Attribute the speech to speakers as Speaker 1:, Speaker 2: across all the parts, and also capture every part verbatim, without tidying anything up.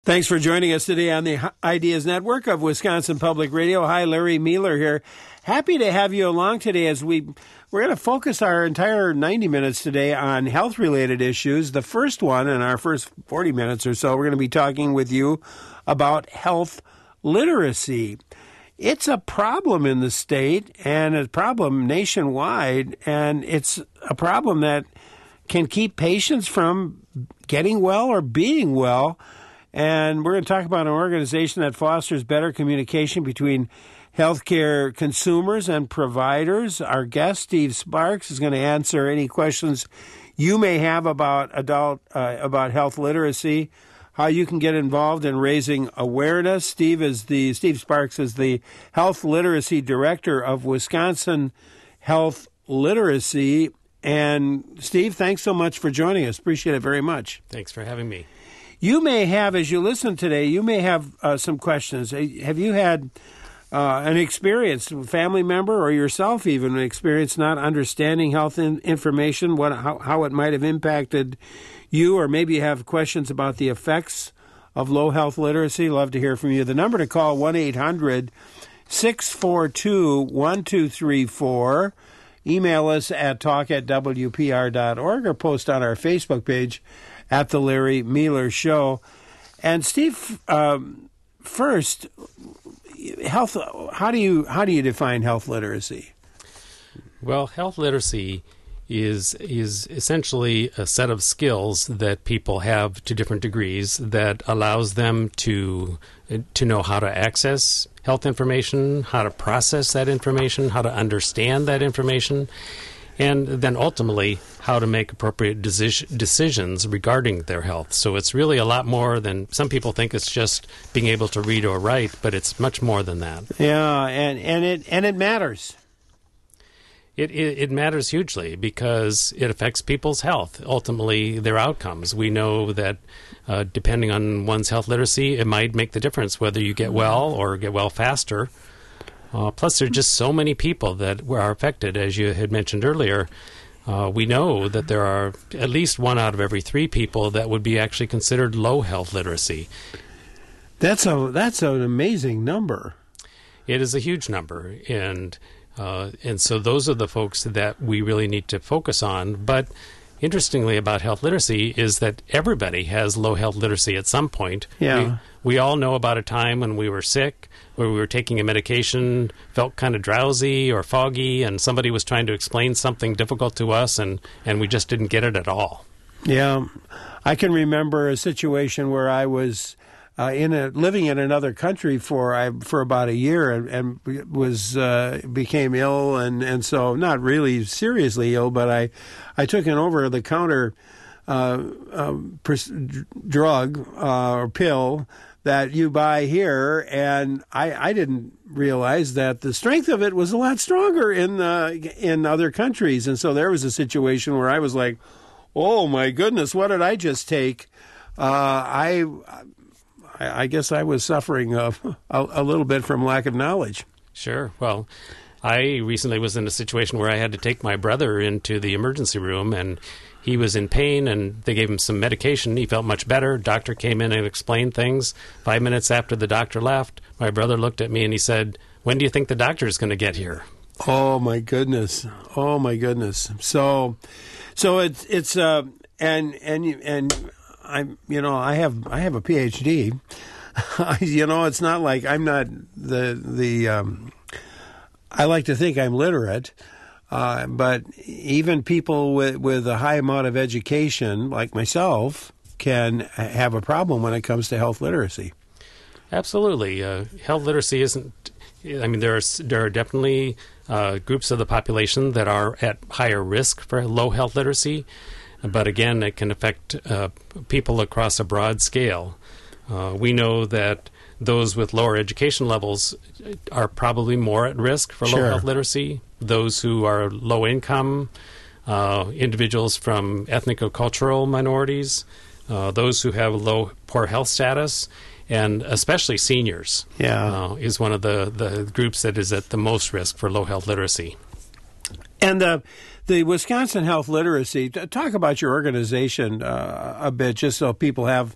Speaker 1: Thanks for joining us today on the Ideas Network of Wisconsin Public Radio. Hi, Larry Mueller here. Happy to have you along today as we, we're going to focus our entire ninety minutes today on health-related issues. The first one, in our first forty minutes or so, we're going to be talking with you about health literacy. It's a problem in the state and a problem nationwide, and it's a problem that can keep patients from getting well or being well. And we're going to talk about an organization that fosters better communication between healthcare consumers and providers. Our guest, Steve Sparks, is going to answer any questions you may have about adult uh, about health literacy, how you can get involved in raising awareness. Steve is the Steve Sparks is the Health Literacy Director of Wisconsin Health Literacy. And Steve, thanks so much for joining us. Appreciate it very much.
Speaker 2: Thanks for having me.
Speaker 1: You may have, as you listen today, you may have uh, some questions. Have you had uh, an experience, a family member or yourself even, an experience not understanding health in- information, what, how, how it might have impacted you, or maybe you have questions about the effects of low health literacy? Love to hear from you. The number to call, one eight hundred six four two one two three four. Email us at talk at w p r dot org or post on our Facebook page at the Larry Mueller Show. And Steve, um, first, health. How do you how do you define health literacy?
Speaker 2: Well, health literacy is is essentially a set of skills that people have to different degrees that allows them to to know how to access health information, how to process that information, how to understand that information, and then ultimately how to make appropriate deci- decisions regarding their health. So it's really a lot more than, some people think it's just being able to read or write, but it's much more than that.
Speaker 1: Yeah, and, and it and it matters.
Speaker 2: It, it it matters hugely because it affects people's health, ultimately their outcomes. We know that uh, depending on one's health literacy, it might make the difference whether you get well or get well faster. Uh, plus, there are just so many people that are affected, as you had mentioned earlier. Uh, we know that there are at least one out of every three people that would be actually considered low health literacy.
Speaker 1: That's a that's an amazing number.
Speaker 2: It is a huge number, and uh, and so those are the folks that we really need to focus on. But interestingly about health literacy is that everybody has low health literacy at some point.
Speaker 1: Yeah.
Speaker 2: We, we all know about a time when we were sick, where we were taking a medication, felt kind of drowsy or foggy, and somebody was trying to explain something difficult to us, and, and we just didn't get it at all.
Speaker 1: Yeah. I can remember a situation where I was uh, in a, living in another country for I, for about a year and, and was uh, became ill, and, and so not really seriously ill, but I, I took an over-the-counter uh, uh, pres- drug uh, or pill that you buy here, and I, I didn't realize that the strength of it was a lot stronger in uh, in other countries. And so there was a situation where I was like, oh, my goodness, what did I just take? Uh, I I guess I was suffering a, a, a little bit from lack of knowledge.
Speaker 2: Sure. Well, I recently was in a situation where I had to take my brother into the emergency room, and he was in pain, and they gave him some medication. He felt much better. Doctor came in and explained things. Five minutes after the doctor left, my brother looked at me and he said, "When do you think the doctor is going to get here?"
Speaker 1: Oh my goodness! Oh my goodness! So, so it's it's uh and and and I'm you know I have I have a P H D. You know, it's not like I'm not the the. Um, I like to think I'm literate. Uh, but even people with, with a high amount of education, like myself, can have a problem when it comes to health literacy.
Speaker 2: Absolutely. Uh, health literacy isn't, I mean, there are, there are definitely uh, groups of the population that are at higher risk for low health literacy. But again, it can affect uh, people across a broad scale. Uh, we know that those with lower education levels are probably more at risk for
Speaker 1: Sure.
Speaker 2: low health literacy. Those who are low income, uh, individuals from ethnic or cultural minorities, uh, those who have low, poor health status, and especially seniors
Speaker 1: Yeah.
Speaker 2: uh, is one of the, the groups that is at the most risk for low health literacy.
Speaker 1: And the the Wisconsin Health Literacy, t- talk about your organization uh, a bit, just so people have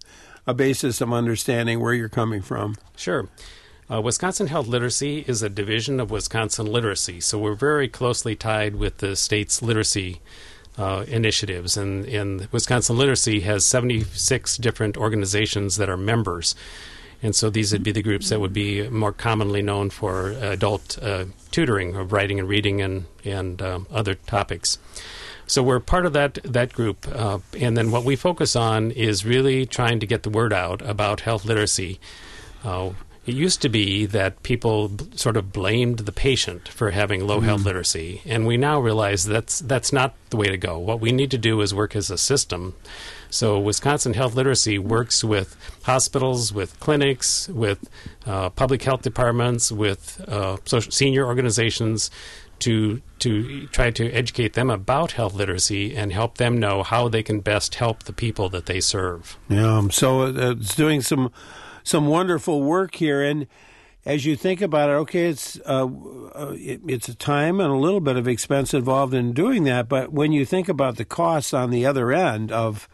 Speaker 1: a basis of understanding where you're coming from.
Speaker 2: Sure. Uh, Wisconsin Health Literacy is a division of Wisconsin Literacy, so we're very closely tied with the state's literacy uh, initiatives. And, and Wisconsin Literacy has seventy-six different organizations that are members. And so these would be the groups that would be more commonly known for adult uh, tutoring of writing and reading and, and um, other topics. So we're part of that that group, uh, and then what we focus on is really trying to get the word out about health literacy. Uh, it used to be that people b- sort of blamed the patient for having low mm. health literacy, and we now realize that's that's not the way to go. What we need to do is work as a system. So Wisconsin Health Literacy works with hospitals, with clinics, with uh, public health departments, with uh, social, senior organizations, to to try to educate them about health literacy and help them know how they can best help the people that they serve.
Speaker 1: Yeah, so it's doing some some wonderful work here. And as you think about it, okay, it's uh, it, it's a time and a little bit of expense involved in doing that. But when you think about the costs on the other end of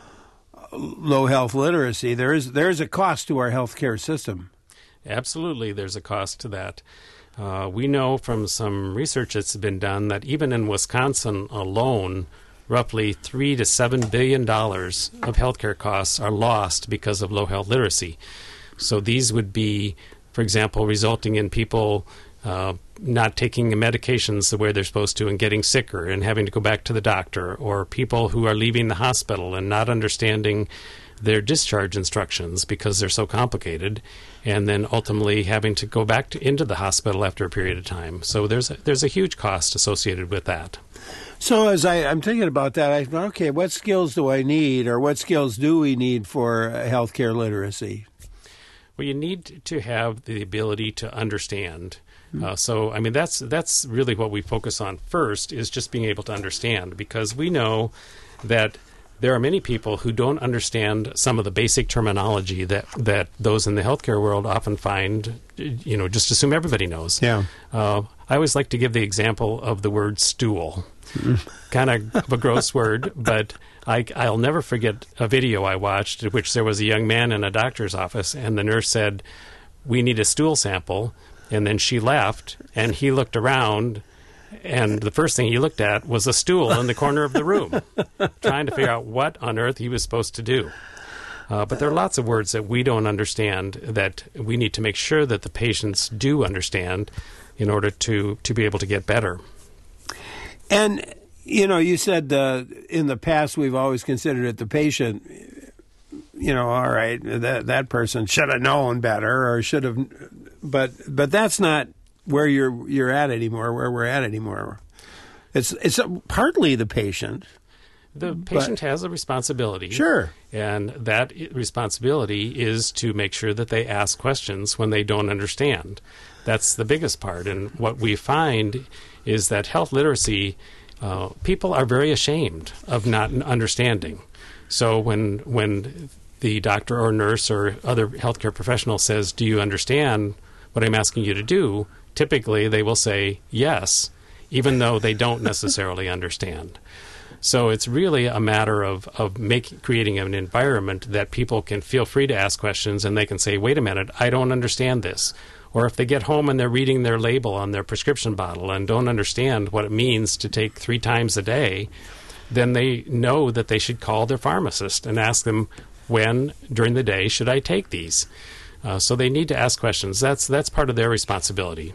Speaker 1: low health literacy, there is there is a cost to our healthcare system.
Speaker 2: Absolutely, there's a cost to that. Uh, we know from some research that's been done that even in Wisconsin alone, roughly three to seven billion dollars of healthcare costs are lost because of low health literacy. So these would be, for example, resulting in people uh, not taking medications the way they're supposed to and getting sicker and having to go back to the doctor, or people who are leaving the hospital and not understanding their discharge instructions because they're so complicated, and then ultimately having to go back to, into the hospital after a period of time. So there's a, there's a huge cost associated with that.
Speaker 1: So as I, I'm thinking about that, I thought, okay, what skills do I need, or what skills do we need for healthcare literacy?
Speaker 2: Well, you need to have the ability to understand. Uh, so, I mean, that's that's really what we focus on first, is just being able to understand, because we know that there are many people who don't understand some of the basic terminology that, that those in the healthcare world often find, you know, just assume everybody knows.
Speaker 1: Yeah.
Speaker 2: Uh, I always like to give the example of the word stool. Kind of a gross word, but I, I'll never forget a video I watched in which there was a young man in a doctor's office, and the nurse said, "We need a stool sample." And then she left, and he looked around, and the first thing he looked at was a stool in the corner of the room, trying to figure out what on earth he was supposed to do. Uh, but there are lots of words that we don't understand that we need to make sure that the patients do understand in order to, to be able to get better.
Speaker 1: And, you know, you said uh, in the past we've always considered it the patient, you know, all right, that that person should have known better or should have, but but that's not where you're you're at anymore, where we're at anymore. It's it's partly the patient.
Speaker 2: The patient has a responsibility.
Speaker 1: Sure.
Speaker 2: And that responsibility is to make sure that they ask questions when they don't understand. That's the biggest part. And what we find is that health literacy, uh, people are very ashamed of not understanding. So when when the doctor or nurse or other healthcare professional says, "Do you understand what I'm asking you to do?" typically they will say yes, even though they don't necessarily understand. So it's really a matter of, of make, creating an environment that people can feel free to ask questions, and they can say, "Wait a minute, I don't understand this." Or if they get home and they're reading their label on their prescription bottle and don't understand what it means to take three times a day, then they know that they should call their pharmacist and ask them, when during the day should I take these? Uh, so they need to ask questions. That's that's part of their responsibility.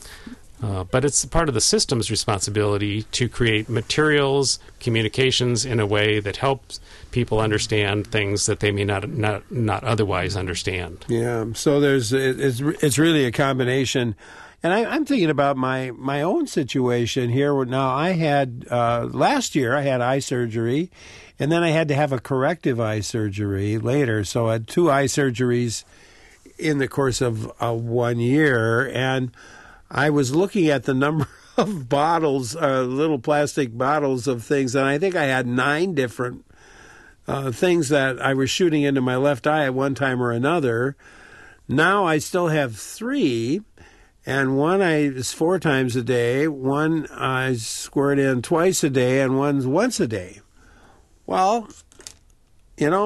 Speaker 2: Uh, but it's part of the system's responsibility to create materials, communications in a way that helps people understand things that they may not not, not otherwise understand.
Speaker 1: Yeah, so there's it's it's really a combination. And I, I'm thinking about my, my own situation here. Now, I had, uh, last year, I had eye surgery, and then I had to have a corrective eye surgery later. So I had two eye surgeries in the course of uh, one year, and I was looking at the number of bottles, uh, little plastic bottles of things, and I think I had nine different uh, things that I was shooting into my left eye at one time or another. Now I still have three. And one I is four times a day, one I squirt in twice a day, and one's once a day. Well, you know,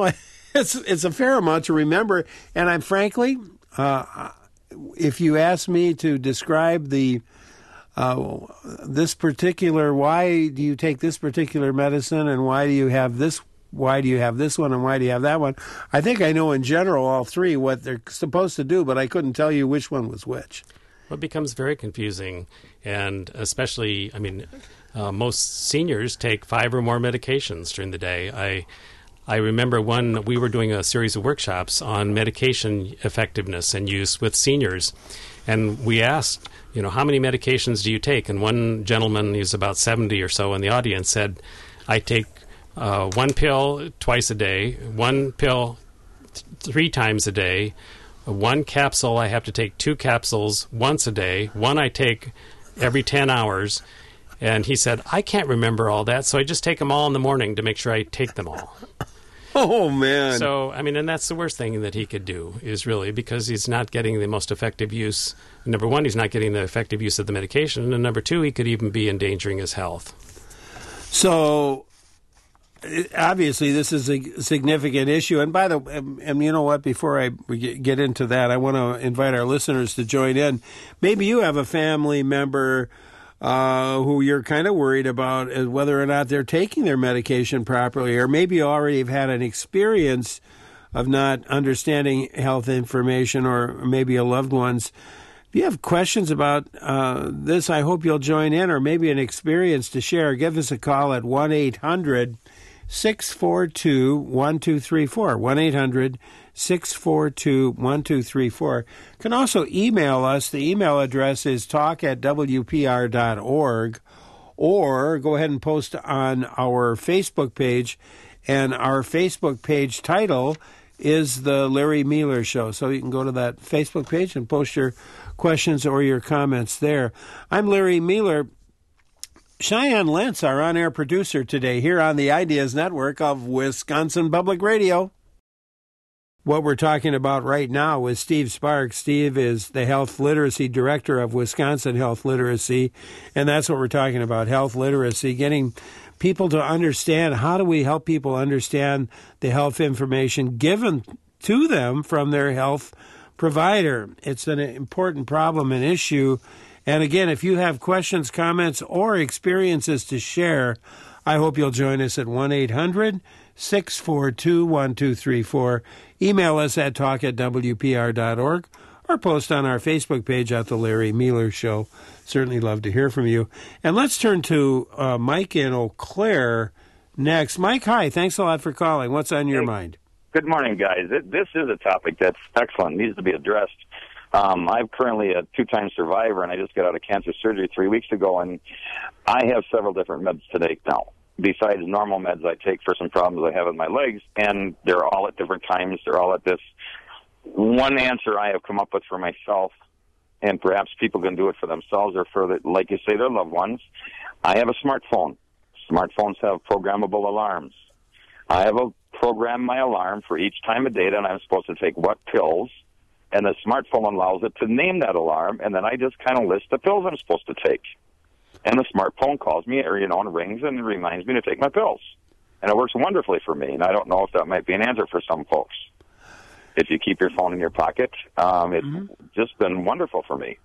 Speaker 1: it's it's a fair amount to remember. And I'm frankly, uh, if you ask me to describe the uh, this particular, why do you take this particular medicine, and why do you have this? Why do you have this one, and why do you have that one? I think I know in general all three what they're supposed to do, but I couldn't tell you which one was which.
Speaker 2: Well, it becomes very confusing, and especially, I mean, uh, most seniors take five or more medications during the day. I I remember one, we were doing a series of workshops on medication effectiveness and use with seniors, and we asked, you know, how many medications do you take? And one gentleman, he's about seventy or so in the audience, said, I take uh, one pill twice a day, one pill th- three times a day, one capsule, I have to take two capsules once a day. One I take every ten hours. And he said, I can't remember all that, so I just take them all in the morning to make sure I take them all.
Speaker 1: Oh, man.
Speaker 2: So, I mean, and that's the worst thing that he could do, is really, because he's not getting the most effective use. Number one, he's not getting the effective use of the medication. And number two, he could even be endangering his health.
Speaker 1: So, obviously, this is a significant issue. And by the way, and, and you know what, before I get into that, I want to invite our listeners to join in. Maybe you have a family member uh, who you're kind of worried about whether or not they're taking their medication properly, or maybe you already have had an experience of not understanding health information, or maybe a loved one's. If you have questions about uh, this, I hope you'll join in, or maybe an experience to share. Give us a call at one eight hundred six four two one two three four. one eight hundred six four two one two three four. You can also email us. The email address is talk at w p r dot org, or go ahead and post on our Facebook page. And our Facebook page title is The Larry Mealer Show. So you can go to that Facebook page and post your questions or your comments there. I'm Larry Mealer. Cheyenne Lentz, our on-air producer today here on the Ideas Network of Wisconsin Public Radio. What we're talking about right now is Steve Sparks. Steve is the Health Literacy Director of Wisconsin Health Literacy, and that's what we're talking about, health literacy, getting people to understand, how do we help people understand the health information given to them from their health provider. It's an important problem and issue. And again, if you have questions, comments, or experiences to share, I hope you'll join us at one eight hundred six four two one two three four. Email us at talk at w p r dot org, or post on our Facebook page at The Larry Mealer Show. Certainly love to hear from you. And let's turn to uh, Mike in Eau Claire next. Mike, hi. Thanks a lot for calling. What's on your hey, mind?
Speaker 3: Good morning, guys. It, this is a topic that's excellent, needs to be addressed. Um, I'm currently a two-time survivor, and I just got out of cancer surgery three weeks ago, and I have several different meds to take now, besides normal meds I take for some problems I have with my legs, and they're all at different times. They're all at this. One answer I have come up with for myself, and perhaps people can do it for themselves or for, the, like you say, their loved ones. I have a smartphone. Smartphones have programmable alarms. I have a program my alarm for each time of day, and I'm supposed to take what pills, and the smartphone allows it to name that alarm, and then I just kind of list the pills I'm supposed to take. And the smartphone calls me, or, you know, and rings and reminds me to take my pills. And it works wonderfully for me, and I don't know if that might be an answer for some folks. If you keep your phone in your pocket, um, it's mm-hmm. just been wonderful for me.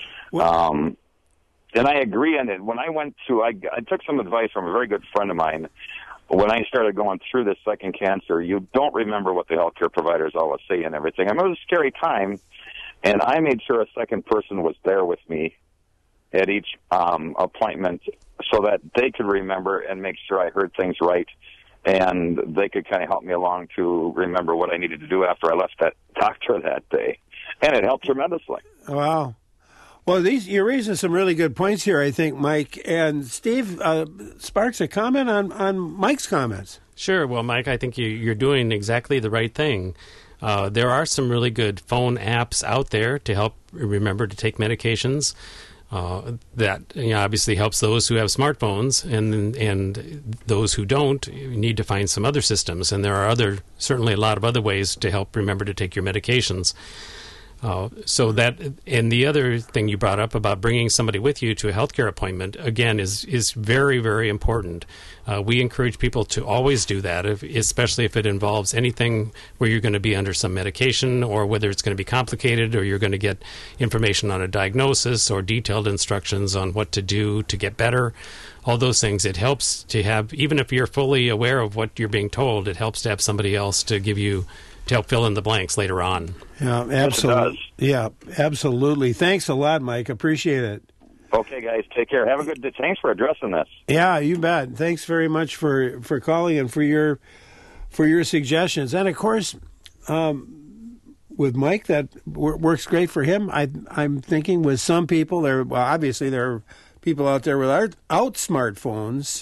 Speaker 3: Um, and I agree on it. When I went to, I, I took some advice from a very good friend of mine. When I started going through this second cancer, you don't remember what the healthcare providers always say and everything. I mean, it was a scary time, and I made sure a second person was there with me at each um, appointment so that they could remember and make sure I heard things right, and they could kind of help me along to remember what I needed to do after I left that doctor that day. And it helped tremendously.
Speaker 1: Wow. Well, these you're raising some really good points here, I think, Mike. And Steve, uh, Sparks, a comment on, on Mike's comments.
Speaker 2: Sure. Well, Mike, I think you, you're doing exactly the right thing. Uh, there are some really good phone apps out there to help remember to take medications. Uh, that you know, obviously helps those who have smartphones, and and those who don't need to find some other systems. And there are other certainly a lot of other ways to help remember to take your medications. Uh, so that, and the other thing you brought up about bringing somebody with you to a healthcare appointment, again, is is very, very important. Uh, we encourage people to always do that, if, especially if it involves anything where you're going to be under some medication, or whether it's going to be complicated, or you're going to get information on a diagnosis or detailed instructions on what to do to get better. All those things. It helps to have, even if you're fully aware of what you're being told, it helps to have somebody else to give you, to help fill in the blanks later on.
Speaker 1: Yeah, absolutely. Yeah, absolutely. Thanks a lot, Mike. Appreciate it.
Speaker 3: Okay, guys, take care. Have a good day. Thanks for addressing this.
Speaker 1: Yeah, you bet. Thanks very much for, for calling and for your for your suggestions. And of course, um, with Mike, that w- works great for him. I, I'm thinking with some people, there. Well, obviously there are people out there without out smartphones,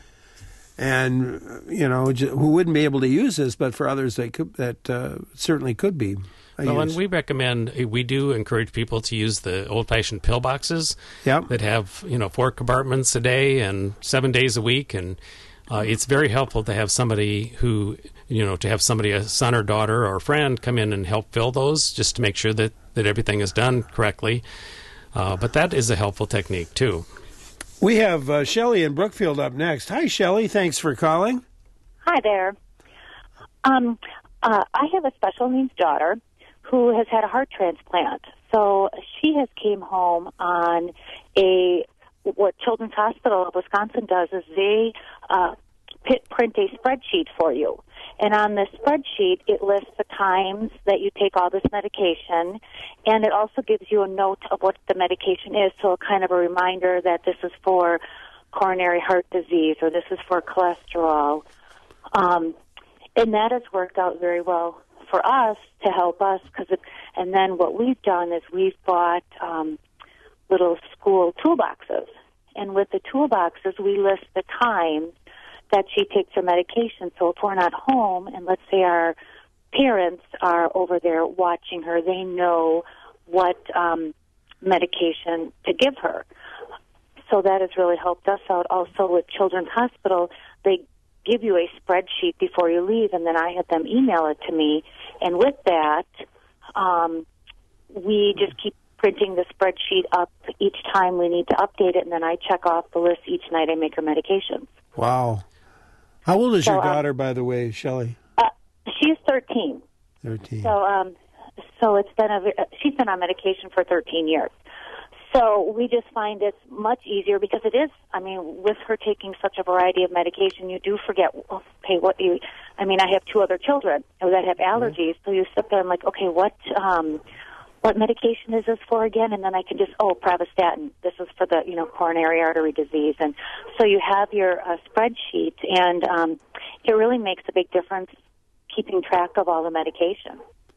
Speaker 1: and you know, who wouldn't be able to use this, but for others that could, that uh, certainly could be. I
Speaker 2: well,
Speaker 1: use.
Speaker 2: and we recommend, we do encourage people to use the old-fashioned pill boxes
Speaker 1: yep.
Speaker 2: that have, you know, four compartments a day and seven days a week, and uh, it's very helpful to have somebody who, you know, to have somebody, a son or daughter or a friend, come in and help fill those, just to make sure that, that everything is done correctly. Uh, but that is a helpful technique, too.
Speaker 1: We have uh, Shelley in Brookfield up next. Hi, Shelley. Thanks for calling.
Speaker 4: Hi there. Um, uh, I have a special needs daughter who has had a heart transplant. So she has came home on a, what Children's Hospital of Wisconsin does is they uh, pit, print a spreadsheet for you. And on this spreadsheet, it lists the times that you take all this medication, and it also gives you a note of what the medication is, so kind of a reminder that this is for coronary heart disease or this is for cholesterol. Um, and that has worked out very well for us to help us. Cause it, and then what we've done is we've bought um, little school toolboxes. And with the toolboxes, we list the times that she takes her medication. So if we're not home, and let's say our parents are over there watching her, they know what um, medication to give her. So that has really helped us out. Also with Children's Hospital, they give you a spreadsheet before you leave, and then I had them email it to me. And with that, um, we just keep printing the spreadsheet up each time we need to update it, and then I check off the list each night I make her medications.
Speaker 1: Wow. How old is
Speaker 4: so,
Speaker 1: your daughter,
Speaker 4: um,
Speaker 1: by the way, Shelley?
Speaker 4: Uh, she's thirteen.
Speaker 1: Thirteen.
Speaker 4: So, um, so it's been a, she's been on medication for thirteen years. So we just find it much easier because it is. I mean, with her taking such a variety of medication, you do forget. Okay, what you? I mean, I have two other children that have allergies, mm-hmm. so you sit there and like, okay, what? Um, What medication is this for again? And then I can just, oh, pravastatin. This is for the, you know, coronary artery disease. And so you have your uh, spreadsheet, and um, it really makes a big difference keeping track of all the medication.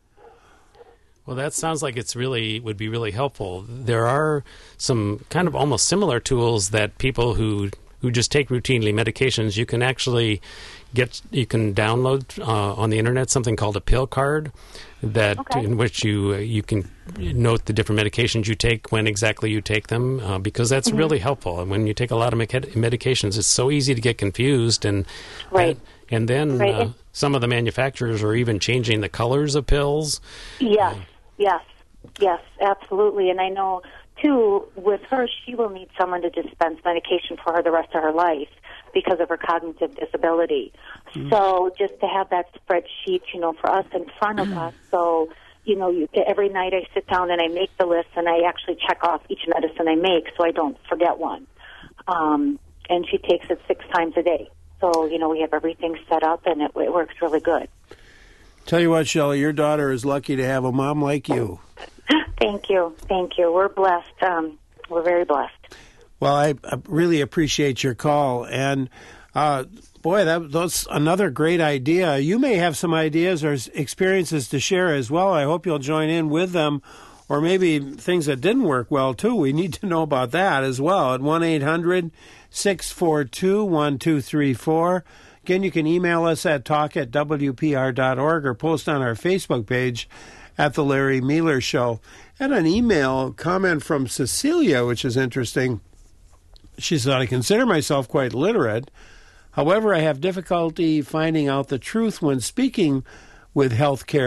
Speaker 2: Well, that sounds like it's really would be really helpful. There are some kind of almost similar tools that people who who just take routinely medications, you can actually get, you can download uh, on the internet something called a pill card, that
Speaker 4: okay.
Speaker 2: in which you uh, you can note the different medications you take, when exactly you take them, uh, because that's mm-hmm. really helpful. And when you take a lot of medic- medications, it's so easy to get confused, and
Speaker 4: right.
Speaker 2: and, and then
Speaker 4: right.
Speaker 2: uh, some of the manufacturers are even changing the colors of pills.
Speaker 4: Yes,
Speaker 2: uh,
Speaker 4: yes, yes, absolutely. And I know too, with her, she will need someone to dispense medication for her the rest of her life because of her cognitive disability. Mm-hmm. So just to have that spreadsheet, you know, for us in front of us, so, you know, you, every night I sit down and I make the list, and I actually check off each medicine I make so I don't forget one. Um, and she takes it six times a day. So, you know, we have everything set up, and it, it works really good.
Speaker 1: Tell you what, Shelley, your daughter is lucky to have a mom like you.
Speaker 4: Thank you. Thank you. We're blessed. Um, we're very blessed.
Speaker 1: Well, I, I really appreciate your call. And, uh, boy, that, that's another great idea. You may have some ideas or experiences to share as well. I hope you'll join in with them, or maybe things that didn't work well, too. We need to know about that as well at one eight hundred six four two one two three four. Again, you can email us at talk at w p r dot org or post on our Facebook page at The Larry Mealer Show. And an email comment from Cecilia, which is interesting. She said, I consider myself quite literate. However, I have difficulty finding out the truth when speaking with healthcare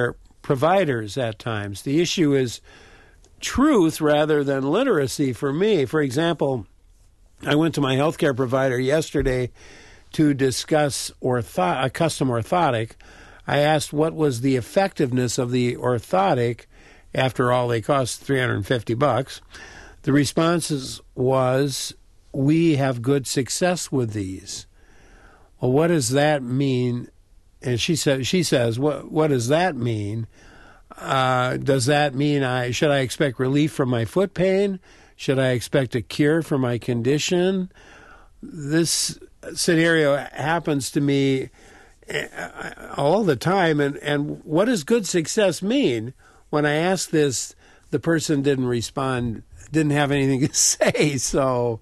Speaker 1: providers at times. The issue is truth rather than literacy for me. For example, I went to my healthcare provider yesterday to discuss ortho- a custom orthotic. I asked what was the effectiveness of the orthotic. After all, they cost three hundred fifty bucks. The response was, we have good success with these. Well, what does that mean? And she said, she says, what what does that mean? Uh, does that mean I should I expect relief from my foot pain? Should I expect a cure for my condition? This scenario happens to me all the time. And, and what does good success mean? When I asked this, the person didn't respond, didn't have anything to say. So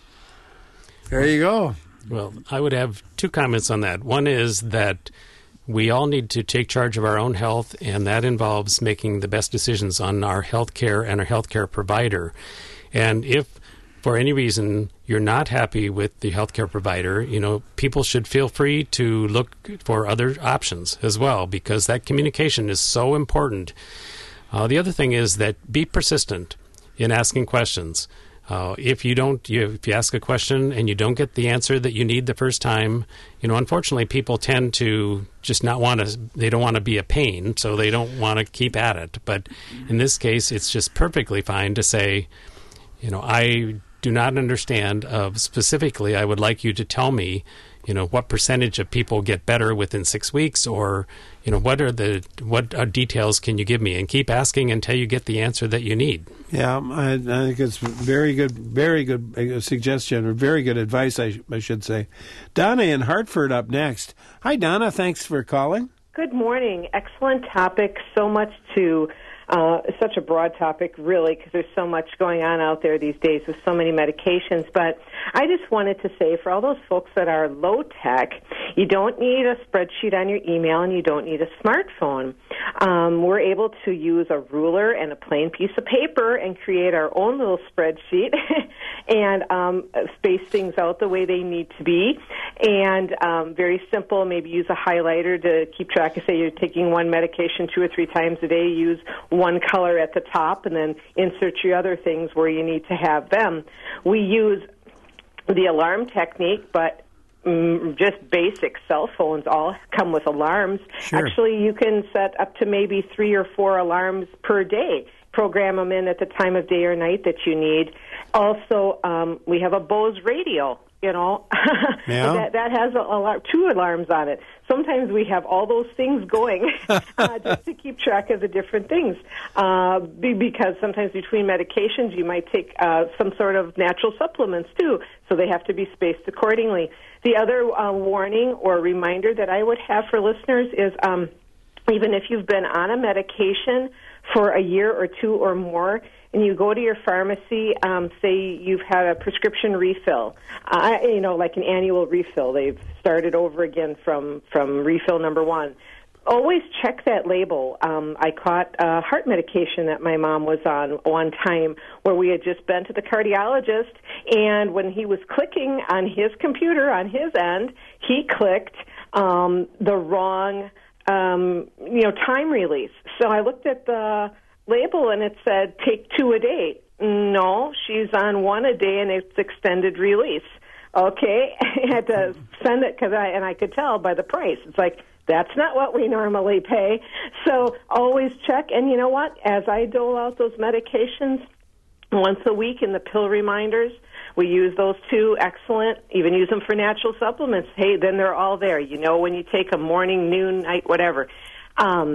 Speaker 1: there you go.
Speaker 2: Well, I would have two comments on that. One is that we all need to take charge of our own health, and that involves making the best decisions on our health care and our health care provider. And if for any reason you're not happy with the healthcare provider, you know, people should feel free to look for other options as well, because that communication is so important. Uh, the other thing is that be persistent in asking questions. Uh, if you don't, you, if you ask a question and you don't get the answer that you need the first time, you know, unfortunately, people tend to just not want to. They don't want to be a pain, so they don't want to keep at it. But in this case, it's just perfectly fine to say, you know, I do not understand. Uh, specifically, I would like you to tell me, you know, what percentage of people get better within six weeks, or, you know, what are the what uh, details can you give me? And keep asking until you get the answer that you need.
Speaker 1: Yeah, I, I think it's very good, very good suggestion, or very good advice, I, I should say. Donna in Hartford up next. Hi, Donna. Thanks for calling.
Speaker 5: Good morning. Excellent topic. So much to Uh, such a broad topic, really, because there's so much going on out there these days with so many medications. But I just wanted to say, for all those folks that are low-tech, you don't need a spreadsheet on your email and you don't need a smartphone. Um, we're able to use a ruler and a plain piece of paper and create our own little spreadsheet and um, space things out the way they need to be. And um, very simple, maybe use a highlighter to keep track of, say, you're taking one medication two or three times a day, use one color at the top, and then insert your other things where you need to have them. We use the alarm technique, but mm, just basic cell phones all come with alarms.
Speaker 1: Sure.
Speaker 5: Actually, you can set up to maybe three or four alarms per day. Program them in at the time of day or night that you need. Also, um, we have a Bose radio. You know,
Speaker 1: yeah.
Speaker 5: that that has a, a, two alarms on it. Sometimes we have all those things going uh, just to keep track of the different things. Uh, be, because sometimes between medications you might take uh, some sort of natural supplements too, so they have to be spaced accordingly. The other uh, warning or reminder that I would have for listeners is um, even if you've been on a medication for a year or two or more, and you go to your pharmacy, um, say you've had a prescription refill, uh, you know, like an annual refill. They've started over again from, from refill number one. Always check that label. Um, I caught a heart medication that my mom was on one time where we had just been to the cardiologist, and when he was clicking on his computer on his end, he clicked um, the wrong, um, you know, time release. So I looked at the label and it said take two a day. No, she's on one a day and it's extended release. Okay, I had to send it because I and I could tell by the price. It's like that's not what we normally pay. So always check. And you know what? As I dole out those medications once a week in the pill reminders, we use those too. Excellent. Even use them for natural supplements. Hey, then they're all there. You know when you take a morning, noon, night, whatever. Um,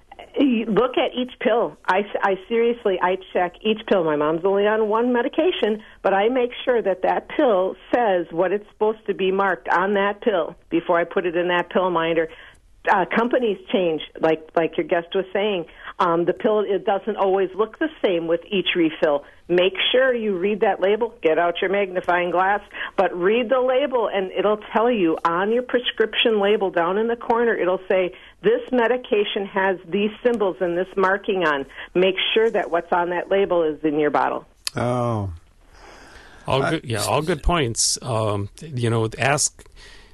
Speaker 5: Look at each pill. I, I seriously, I check each pill. My mom's only on one medication, but I make sure that that pill says what it's supposed to be marked on that pill before I put it in that pill minder. Uh, companies change, like like your guest was saying. Um, the pill, it doesn't always look the same with each refill. Make sure you read that label. Get out your magnifying glass, but read the label, and it'll tell you on your prescription label down in the corner, it'll say, this medication has these symbols and this marking on. Make sure that what's on that label is in your bottle.
Speaker 1: Oh.
Speaker 2: All good, yeah, all good points. Um, you know, ask...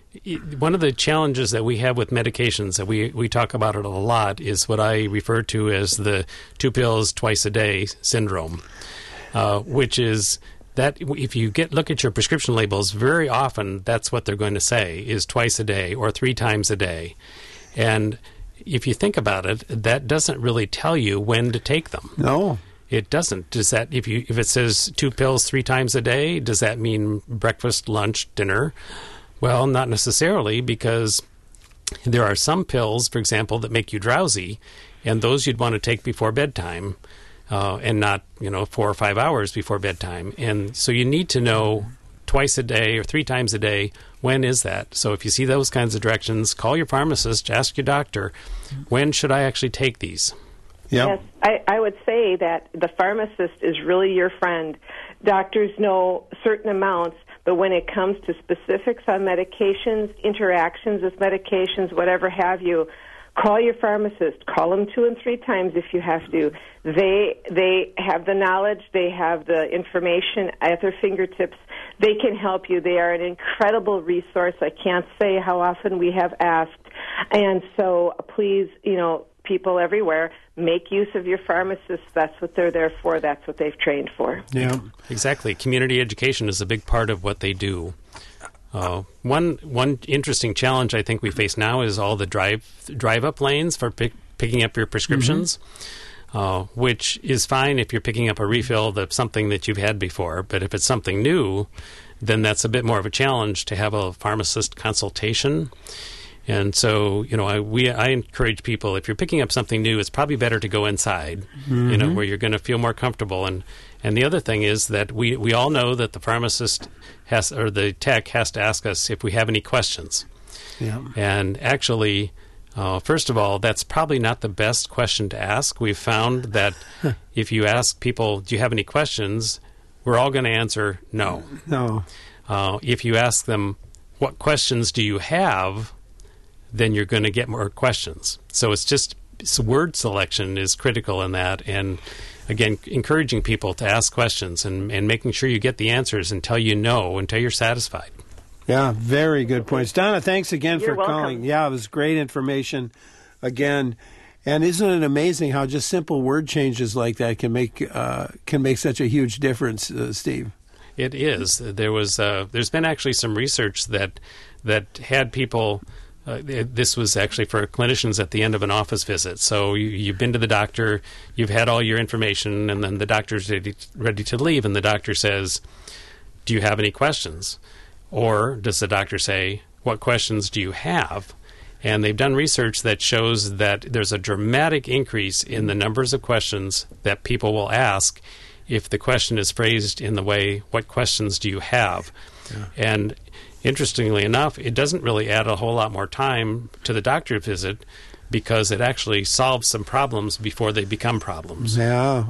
Speaker 2: one of the challenges that we have with medications, that we, we talk about it a lot, is what I refer to as the two pills twice a day syndrome, uh, which is that if you get look at your prescription labels, very often that's what they're going to say is twice a day or three times a day. And if you think about it, that doesn't really tell you when to take them.
Speaker 1: No.
Speaker 2: It doesn't. Does that if you if it says two pills three times a day, does that mean breakfast, lunch, dinner? Well, not necessarily, because there are some pills, for example, that make you drowsy, and those you'd want to take before bedtime, uh, and not, you know, four or five hours before bedtime. And so you need to know twice a day or three times a day, when is that? So if you see those kinds of directions, call your pharmacist, ask your doctor, when should I actually take these?
Speaker 1: Yep.
Speaker 5: Yes, I, I would say that the pharmacist is really your friend. Doctors know certain amounts, but when it comes to specifics on medications, interactions with medications, whatever have you, call your pharmacist. Call them two and three times if you have to. They they have the knowledge. They have the information at their fingertips. They can help you. They are an incredible resource. I can't say how often we have asked. And so please, you know, people everywhere, make use of your pharmacists. That's what they're there for. That's what they've trained for.
Speaker 1: Yeah,
Speaker 2: exactly. Community education is a big part of what they do. Uh, one one interesting challenge I think we face now is all the drive drive up lanes for pick, picking up your prescriptions, mm-hmm. uh, which is fine if you're picking up a refill of something that you've had before. But if it's something new, then that's a bit more of a challenge to have a pharmacist consultation. And so, you know, I we I encourage people, if you're picking up something new, it's probably better to go inside, mm-hmm. you know, where you're going to feel more comfortable. And and the other thing is that we, we all know that the pharmacist has, or the tech has to ask us if we have any questions.
Speaker 1: Yeah.
Speaker 2: And actually, uh, first of all, that's probably not the best question to ask. We've found that if you ask people, do you have any questions, we're all going to answer no.
Speaker 1: No.
Speaker 2: Uh, if you ask them, what questions do you have, then you're going to get more questions. So it's just it's word selection is critical in that. And again, encouraging people to ask questions and, and making sure you get the answers until you know, until you're satisfied.
Speaker 1: Yeah, very good points. Donna, thanks again
Speaker 5: You're
Speaker 1: for
Speaker 5: welcome.
Speaker 1: calling. Yeah, it was great information again. And isn't it amazing how just simple word changes like that can make uh, can make such a huge difference, uh, Steve?
Speaker 2: It is. There was uh, there's been actually some research that that had people. Uh, this was actually for clinicians at the end of an office visit. So you, you've been to the doctor, you've had all your information, and then the doctor's ready, ready to leave, and the doctor says, do you have any questions? Or does the doctor say, what questions do you have? And they've done research that shows that there's a dramatic increase in the numbers of questions that people will ask if the question is phrased in the way, what questions do you have? Yeah. And interestingly enough, it doesn't really add a whole lot more time to the doctor visit because it actually solves some problems before they become problems.
Speaker 1: Yeah,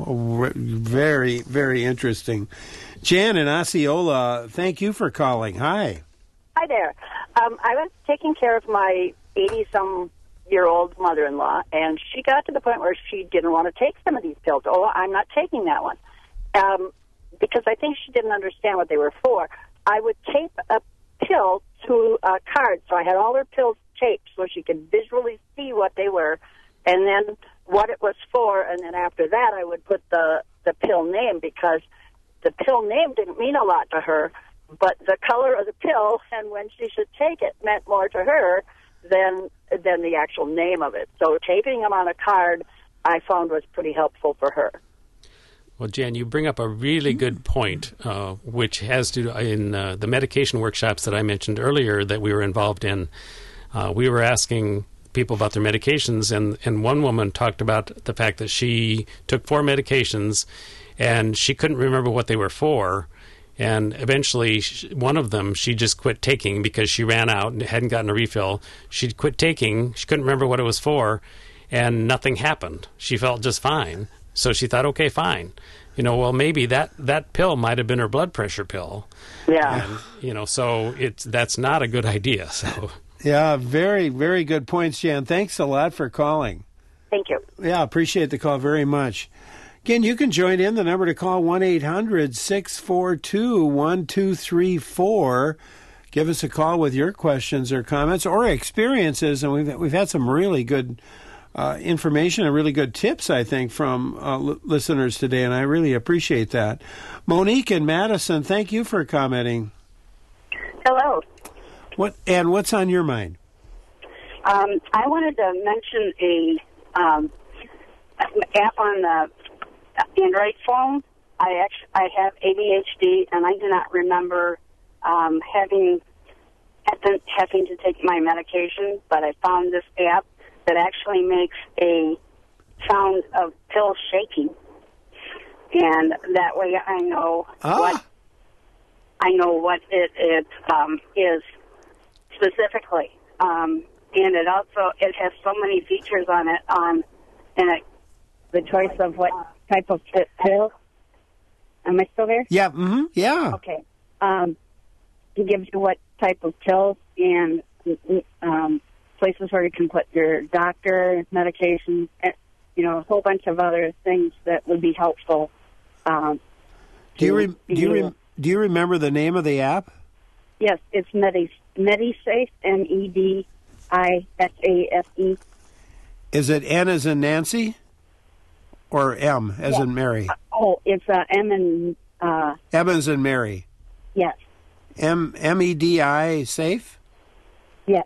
Speaker 1: very, very interesting. Jan in Osceola, thank you for calling. Hi.
Speaker 6: Hi there. Um, I was taking care of my eighty-some-year-old mother-in-law, and she got to the point where she didn't want to take some of these pills. Oh, I'm not taking that one. Um, because I think she didn't understand what they were for. I would tape a pill to a card, so I had all her pills taped so she could visually see what they were, and then what it was for, and then after that I would put the, the pill name, because the pill name didn't mean a lot to her, but the color of the pill and when she should take it meant more to her than than the actual name of it. So taping them on a card I found was pretty helpful for her.
Speaker 2: Well, Jan, you bring up a really good point, uh, which has to do in uh, the medication workshops that I mentioned earlier that we were involved in. Uh, we were asking people about their medications, and, and one woman talked about the fact that she took four medications, and she couldn't remember what they were for. And eventually, one of them, she just quit taking because she ran out and hadn't gotten a refill. She quit taking. She couldn't remember what it was for, and nothing happened. She felt just fine. So she thought, okay, fine. You know, well, maybe that, that pill might have been her blood pressure pill.
Speaker 6: Yeah.
Speaker 2: And, you know, so it's that's not a good idea. So.
Speaker 1: Yeah, very, very good points, Jan. Thanks a lot for calling.
Speaker 6: Thank you.
Speaker 1: Yeah, appreciate the call very much. Again, you can join in. The number to call, one eight hundred six four two one two three four. give us a call with your questions or comments or experiences. And we've we've had some really good uh, information and really good tips, I think, from uh, l- listeners today, and I really appreciate that. Monique in Madison, thank you for commenting.
Speaker 6: Hello.
Speaker 1: What and what's on your mind?
Speaker 6: Um, I wanted to mention a um, app on the Android phone. I actually I have A D H D, and I do not remember um, having having to take my medication. But I found this app that actually makes a sound of pill shaking, and that way I know
Speaker 1: ah.
Speaker 6: what I know what it, it um, is specifically. Um, and it also it has so many features on it on and it, the choice of what type of pill. Am I still there?
Speaker 1: Yeah. Mm-hmm. Yeah.
Speaker 6: Okay. Um, it gives you what type of pills and um, places where you can put your doctor medication. You know, a whole bunch of other things that would be helpful. Um,
Speaker 1: do you re- do you re- do you remember the name of the app?
Speaker 6: Yes, it's Medi MediSafe, M E D I S A F E.
Speaker 1: Is it N as in Nancy, or M as
Speaker 6: yeah.
Speaker 1: in Mary?
Speaker 6: Uh, oh, it's uh, M and uh,
Speaker 1: M as in Mary.
Speaker 6: Yes.
Speaker 1: M M E D I safe.
Speaker 6: Yes.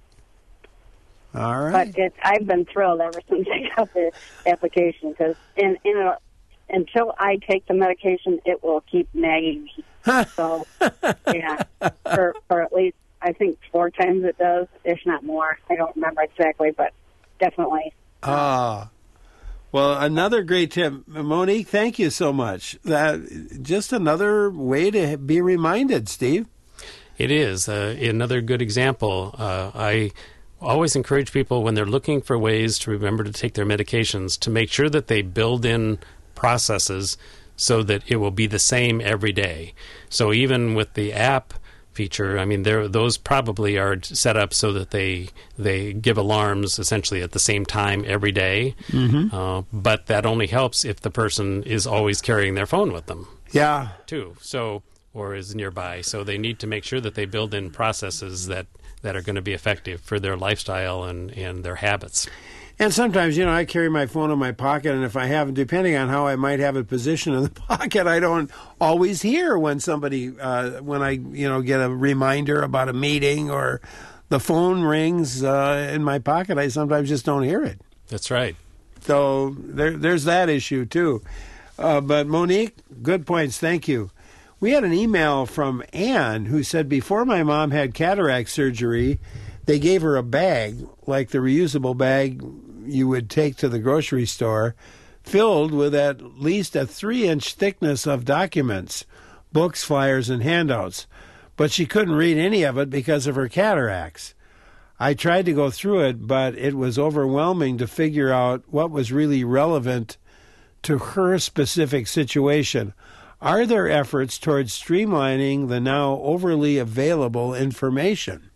Speaker 1: All right.
Speaker 6: But it's, I've been thrilled ever since I got the application because in in a, until I take the medication, it will keep nagging me. So, yeah, for, for at least, I think, four times it does, if not more. I don't remember exactly, but definitely.
Speaker 1: Ah. Well, another great tip. Monique, thank you so much. That just another way to be reminded, Steve.
Speaker 2: It is. Uh, another good example. Uh, I always encourage people when they're looking for ways to remember to take their medications to make sure that they build in processes so that it will be the same every day. So even with the app feature, I mean, those probably are set up so that they they give alarms essentially at the same time every day.
Speaker 1: Mm-hmm.
Speaker 2: Uh, but that only helps if the person is always carrying their phone with them.
Speaker 1: Yeah.
Speaker 2: Too. So, or is nearby. So they need to make sure that they build in processes that, that are going to be effective for their lifestyle and, and their habits.
Speaker 1: And sometimes, you know, I carry my phone in my pocket, and if I have, depending on how I might have it positioned in the pocket, I don't always hear when somebody, uh, when I, you know, get a reminder about a meeting or the phone rings uh, in my pocket, I sometimes just don't hear it.
Speaker 2: That's right.
Speaker 1: So there, there's that issue, too. Uh, but Monique, good points. Thank you. We had an email from Anne who said before my mom had cataract surgery, they gave her a bag, like the reusable bag you would take to the grocery store, filled with at least a three-inch thickness of documents, books, flyers, and handouts. But she couldn't read any of it because of her cataracts. I tried to go through it, but it was overwhelming to figure out what was really relevant to her specific situation. Are there efforts towards streamlining the now overly available information?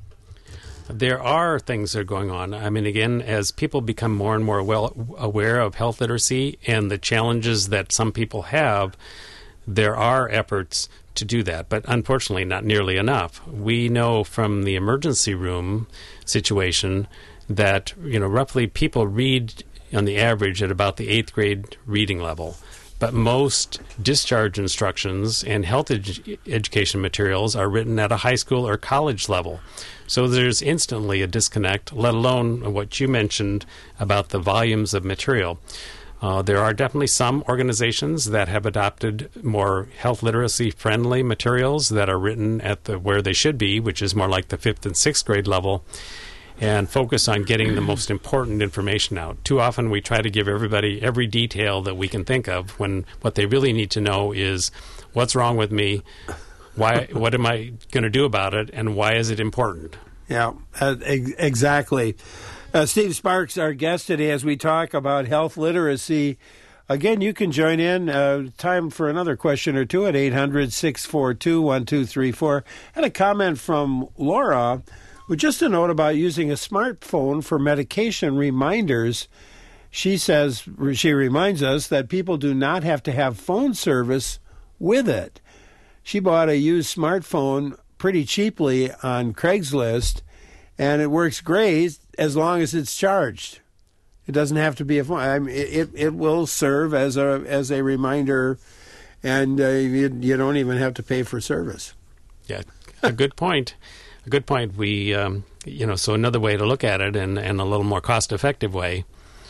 Speaker 2: There are things that are going on. I mean, again, as people become more and more well aware of health literacy and the challenges that some people have, there are efforts to do that, but unfortunately not nearly enough. We know from the emergency room situation that, you know, roughly people read on the average at about the eighth grade reading level. But most discharge instructions and health ed- education materials are written at a high school or college level. So there's instantly a disconnect, let alone what you mentioned about the volumes of material. Uh, there are definitely some organizations that have adopted more health literacy-friendly materials that are written at the where they should be, which is more like the fifth and sixth grade level, and focus on getting the most important information out. Too often we try to give everybody every detail that we can think of when what they really need to know is what's wrong with me, why, what am I going to do about it, and why is it important?
Speaker 1: Yeah, uh, ex- exactly. Uh, Steve Sparks, our guest today, as we talk about health literacy. Again, you can join in. Uh, time for another question or two at eight hundred, six four two, one two three four. And a comment from Laura with just a note about using a smartphone for medication reminders. She says, she reminds us that people do not have to have phone service with it. She bought a used smartphone pretty cheaply on Craigslist, and it works great as long as it's charged. It doesn't have to be a phone. I mean, it it will serve as a as a reminder, and uh, you, you don't even have to pay for service.
Speaker 2: Yeah, a good point. A good point. We, um, you know, so another way to look at it, and, and a little more cost-effective way.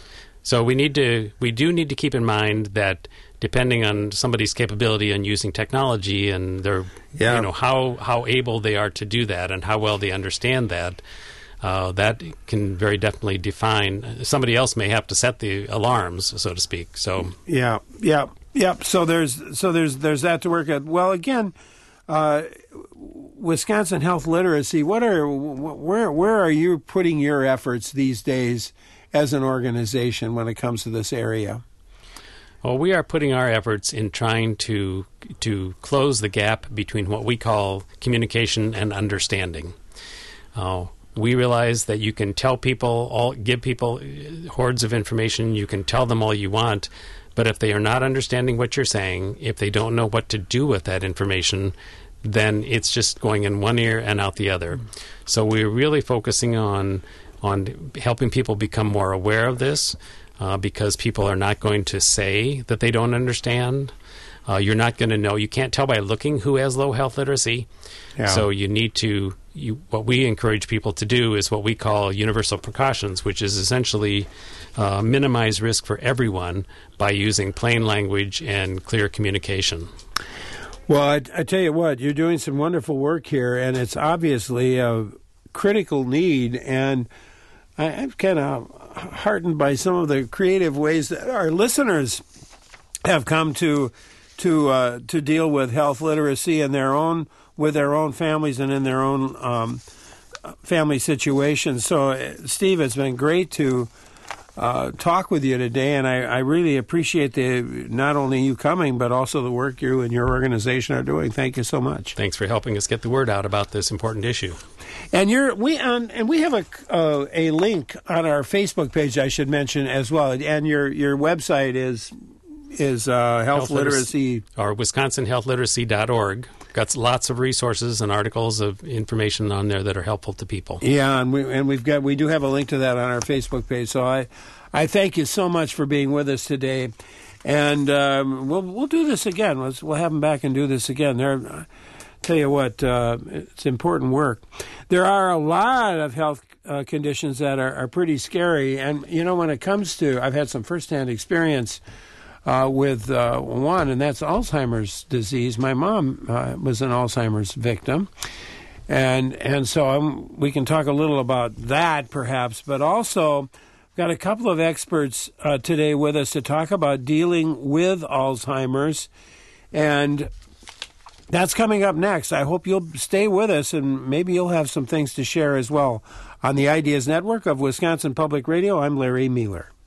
Speaker 2: So we need to, we do need to keep in mind that depending on somebody's capability in using technology and their,
Speaker 1: yeah.
Speaker 2: you know, how how able they are to do that and how well they understand that, uh, that can very definitely define. Somebody else may have to set the alarms, so to speak. So
Speaker 1: yeah, yeah, yeah. So there's so there's there's that to work at. Well, again. Uh, Wisconsin Health Literacy. What are where where are you putting your efforts these days as an organization when it comes to this area?
Speaker 2: Well, we are putting our efforts in trying to to close the gap between what we call communication and understanding. Uh, we realize that you can tell people, all give people hordes of information. You can tell them all you want, but if they are not understanding what you're saying, if they don't know what to do with that information, then it's just going in one ear and out the other. So we're really focusing on on helping people become more aware of this, uh, because people are not going to say that they don't understand. Uh, you're not going to know. You can't tell by looking who has low health literacy.
Speaker 1: Yeah.
Speaker 2: So you need to. You, what we encourage people to do is what we call universal precautions, which is essentially uh, minimize risk for everyone by using plain language and clear communication.
Speaker 1: Well, I, I tell you what, you're doing some wonderful work here, and it's obviously a critical need, and I, I'm kind of heartened by some of the creative ways that our listeners have come to to uh, to deal with health literacy in their own with their own families and in their own um, family situations. So, uh, Steve, it's been great to uh, talk with you today, and I, I really appreciate the not only you coming, but also the work you and your organization are doing. Thank you so much.
Speaker 2: Thanks for helping us get the word out about this important issue.
Speaker 1: And you're we um, and we have a uh, a link on our Facebook page, I should mention as well. And your your website is is uh, health, health literacy, literacy
Speaker 2: or wisconsin health literacy dot org. Got lots of resources and articles of information on there that are helpful to people.
Speaker 1: Yeah, and we and we've got we do have a link to that on our Facebook page. So I, I thank you so much for being with us today, and um, we'll we'll do this again. Let's, we'll have them back and do this again. There, I tell you what, uh, it's important work. There are a lot of health uh, conditions that are, are pretty scary, and you know when it comes to, I've had some firsthand experience. Uh, with uh, one, and that's Alzheimer's disease. My mom uh, was an Alzheimer's victim, and and so I'm, we can talk a little about that perhaps, but also got a couple of experts uh, today with us to talk about dealing with Alzheimer's, and that's coming up next. I hope you'll stay with us, and maybe you'll have some things to share as well. On the Ideas Network of Wisconsin Public Radio, I'm Larry Mueller.